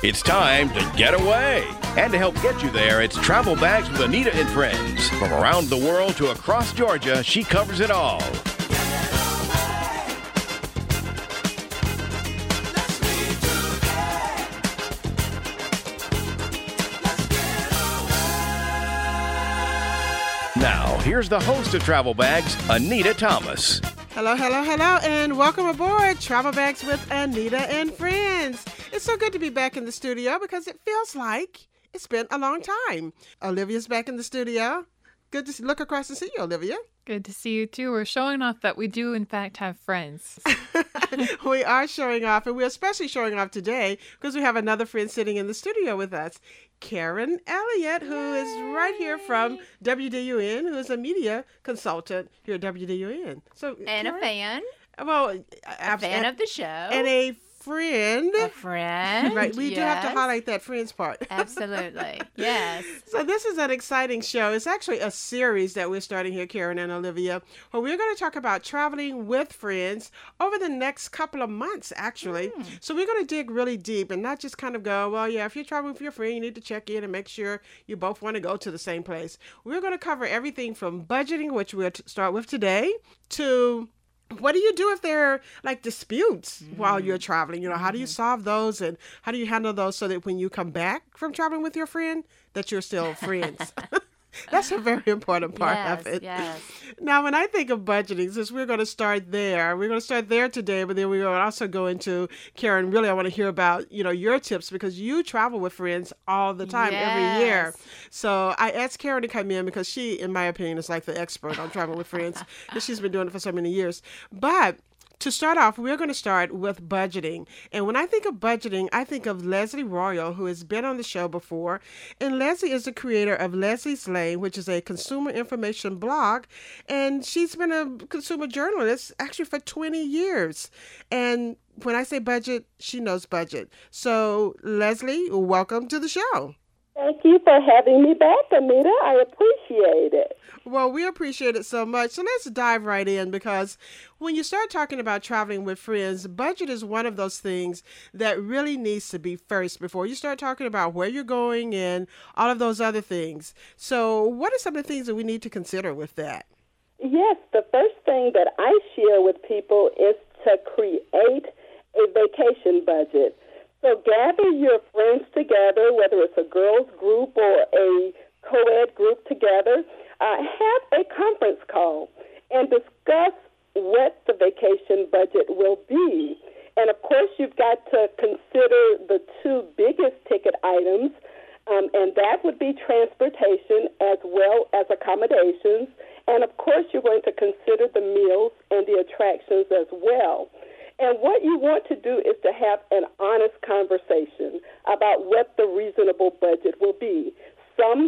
It's time to get away. And to help get you there, it's Travel Bags with Anita and Friends. From around the world to across Georgia, she covers it all. Now, here's the host of Travel Bags, Anita Thomas. Hello, hello, hello, and welcome aboard Travel Bags with Anita and Friends. It's so good to be back in the studio because it feels like it's been a long time. Olivia's back in the studio. Good to look across and see you, Olivia. Good to see you, too. We're showing off that we do, in fact, have friends. We are showing off, and we're especially showing off today because we have another friend sitting in the studio with us, Karen Elliott, who is right here from WDUN, who is a media consultant here at WDUN. So, and Karen, a fan. Well, A fan of the show. And a friend. A friend. Right, we do have to highlight that friends part. Absolutely. Yes. So this is an exciting show. It's actually a series that we're starting here, Karen and Olivia, where we're going to talk about traveling with friends over the next couple of months, actually. So we're going to dig really deep and not just kind of go, well, yeah, if you're traveling with your friend, you need to check in and make sure you both want to go to the same place. We're going to cover everything from budgeting, which we'll start with today, to what do you do if there are like disputes while you're traveling? You know, how do you solve those and how do you handle those so that when you come back from traveling with your friend, that you're still friends? That's a very important part of it. Yes. Now, when I think of budgeting, since we're going to start there, today, but then we're going to also go into, Karen, really, I want to hear about, your tips because you travel with friends all the time, every year. So I asked Karen to come in because she, in my opinion, is like the expert on traveling with friends because she's been doing it for so many years. But to start off, we're going to start with budgeting. And when I think of budgeting, I think of Leslie Royal, who has been on the show before. And Leslie is the creator of Leslie's Lane, which is a consumer information blog. And she's been a consumer journalist actually for 20 years. And when I say budget, she knows budget. So Leslie, welcome to the show. Thank you for having me back, Anita. I appreciate it. Well, we appreciate it so much. So let's dive right in because when you start talking about traveling with friends, budget is one of those things that really needs to be first before you start talking about where you're going and all of those other things. So what are some of the things that we need to consider with that? Yes, the first thing that I share with people is to create a vacation budget. So gather your friends together, whether it's a girls group or a co-ed group together, have a conference call and discuss what the vacation budget will be. And, of course, you've got to consider the two biggest ticket items, and that would be transportation as well as accommodations. And, of course, you're going to consider the meals and the attractions as well. And what you want to do is to have an honest conversation about what the reasonable budget will be. Some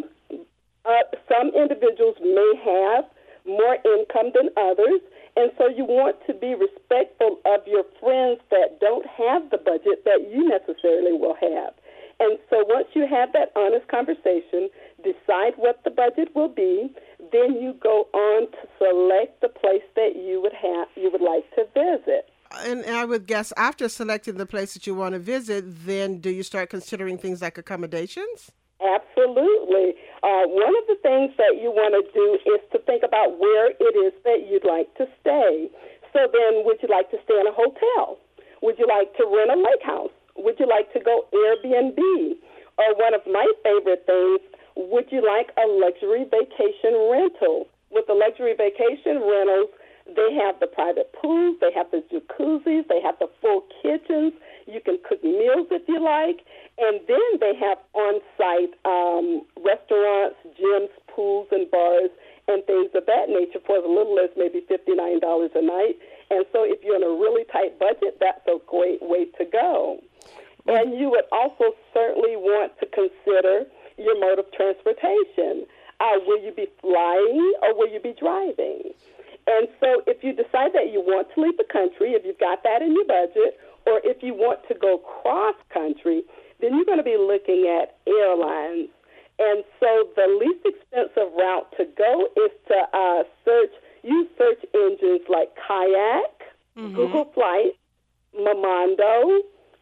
individuals may have more income than others, and so you want to be respectful of your friends that don't have the budget that you necessarily will have. And so once you have that honest conversation, decide what the budget will be, then you go on to select the place that you would like to visit. And I would guess after selecting the place that you want to visit, then do you start considering things like accommodations? Absolutely. One of the things that you want to do is to think about where it is that you'd like to stay. So then, would you like to stay in a hotel? Would you like to rent a lake house? Would you like to go Airbnb? Or one of my favorite things, would you like a luxury vacation rental? With the luxury vacation rentals, they have the private pools, they have the jacuzzis, they have the full kitchens. You can cook meals if you like. And then they have on-site restaurants, gyms, pools, and bars, and things of that nature for as little as maybe $59 a night. And so if you're in a really tight budget, that's a great way to go. And you would also certainly want to consider your mode of transportation. Will you be flying or will you be driving? And so if you decide that you want to leave the country, if you've got that in your budget, or if you want to go cross-country, then you're going to be looking at airlines. And so the least expensive route to go is to use search engines like Kayak, Google Flights, Momondo,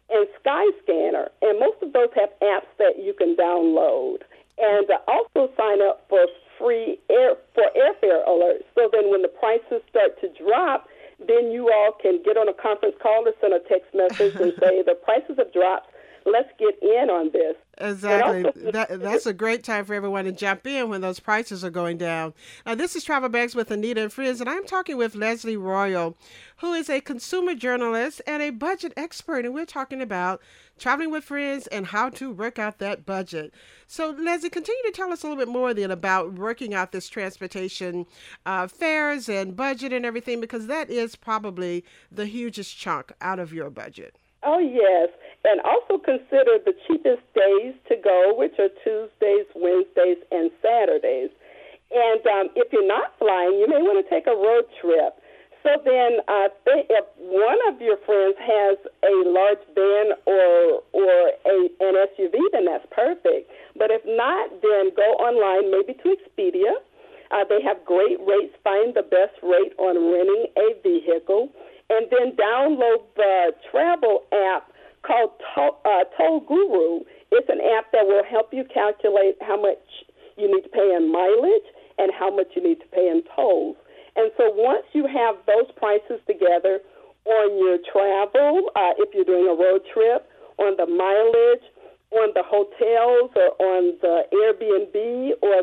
and Skyscanner. And most of those have apps that you can download. And also sign up for free airfare alerts. So then when the prices start to drop, then you all can get on a conference call or send a text message and say, the prices have dropped. Let's get in on this. Exactly. That's a great time for everyone to jump in when those prices are going down. Now, this is Travel Bags with Anita and Friends, and I'm talking with Leslie Royal, who is a consumer journalist and a budget expert, and we're talking about traveling with friends and how to work out that budget. So, Leslie, continue to tell us a little bit more then about working out this transportation fares and budget and everything, because that is probably the hugest chunk out of your budget. Oh, yes. And also consider the cheapest days to go, which are Tuesdays, Wednesdays, and Saturdays. And if you're not flying, you may want to take a road trip. So then if one of your friends has a large van or an SUV, then that's perfect. But if not, then go online, maybe to Expedia. They have great rates. Find the best rate on renting a vehicle. And then download the travel app called Toll Guru. It's an app that will help you calculate how much you need to pay in mileage and how much you need to pay in tolls. And so once you have those prices together on your travel, if you're doing a road trip, on the mileage, on the hotels, or on the Airbnb, or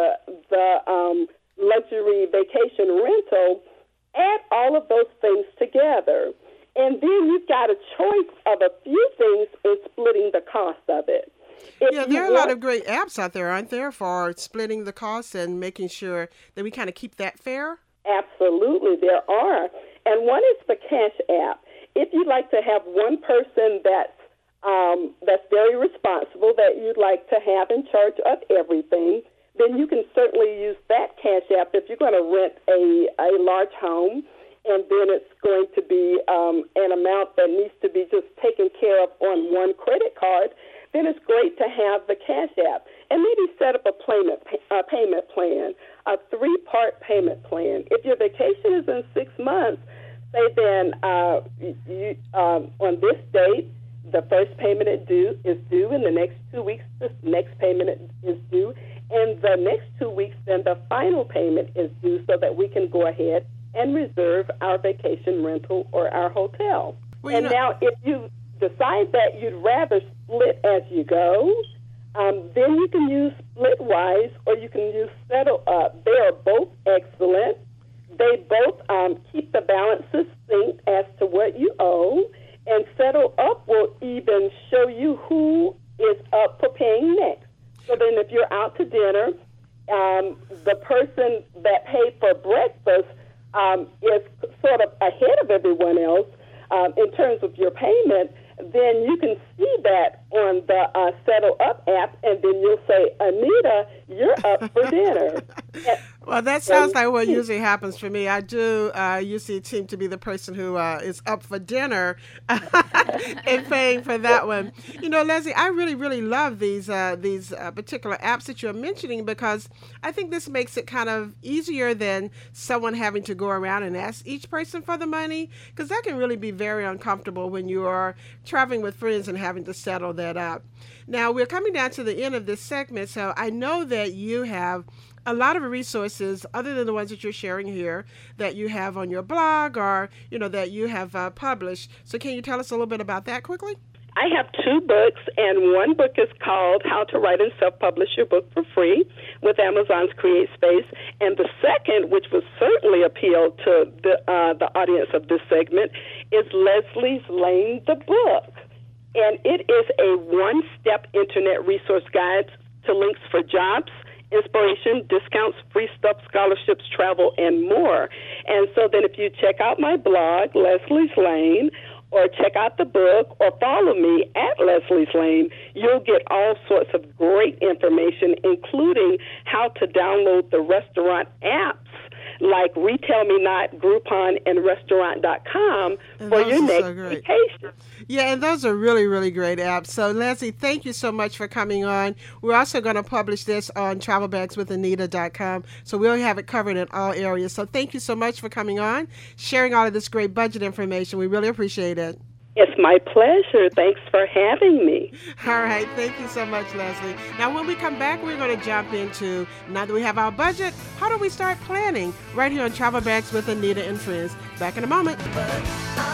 the luxury vacation rental, add all of those things together. And then you've got a choice of a few things in splitting the cost of it. There are a lot of great apps out there, aren't there, for splitting the costs and making sure that we kind of keep that fair? Absolutely, there are. And one is the Cash App. If you'd like to have one person that's very responsible, that you'd like to have in charge of everything, then you can certainly use that Cash App. If you're going to rent a large home, and then it's going to be an amount that needs to be just taken care of on one credit card, then it's great to have the Cash App. And maybe set up a payment plan, a 3-part payment plan. If your vacation is in 6 months, say then on this date, the first payment is due. In the next 2 weeks, the next payment is due. And the next 2 weeks, then the final payment is due, so that we can go ahead and reserve our vacation rental or our hotel. Well, now, if you decide that you'd rather split as you go, then you can use Splitwise, or you can use Settle Up. They are both excellent. They both keep the balances synced as to what you owe, and Settle Up will even show you who is up for paying next. So then if you're out to dinner, the person that paid for breakfast is sort of ahead of everyone else in terms of your payment, then you can see that on the Settle Up app, and then you'll say, Anita, you're up for dinner. Well, that sounds like what usually happens for me. I do usually seem to be the person who is up for dinner and paying for that one. You know, Leslie, I really, really love these particular apps that you're mentioning, because I think this makes it kind of easier than someone having to go around and ask each person for the money, because that can really be very uncomfortable when you are traveling with friends and having to settle that up. Now, we're coming down to the end of this segment, so I know that you have a lot of resources other than the ones that you're sharing here that you have on your blog, or, you know, that you have published. So can you tell us a little bit about that quickly? I have 2 books, and one book is called How to Write and Self-Publish Your Book for Free with Amazon's CreateSpace. And the second, which will certainly appeal to the audience of this segment, is Leslie's Lane, the book. And it is a one-step internet resource guide to links for jobs, inspiration, discounts, free stuff, scholarships, travel, and more. And so then if you check out my blog, Leslie's Lane, or check out the book, or follow me at Leslie's Lane, you'll get all sorts of great information, including how to download the restaurant apps like Retail Me Not, Groupon, and Restaurant.com for your next vacation. Yeah, and those are really, really great apps. So, Leslie, thank you so much for coming on. We're also going to publish this on travelbagswithanita.com, so we'll have it covered in all areas. So thank you so much for coming on, sharing all of this great budget information. We really appreciate it. It's my pleasure. Thanks for having me. All right. Thank you so much, Leslie. Now, when we come back, we're going to jump into, now that we have our budget, how do we start planning? Right here on Travel Bags with Anita and Friends. Back in a moment.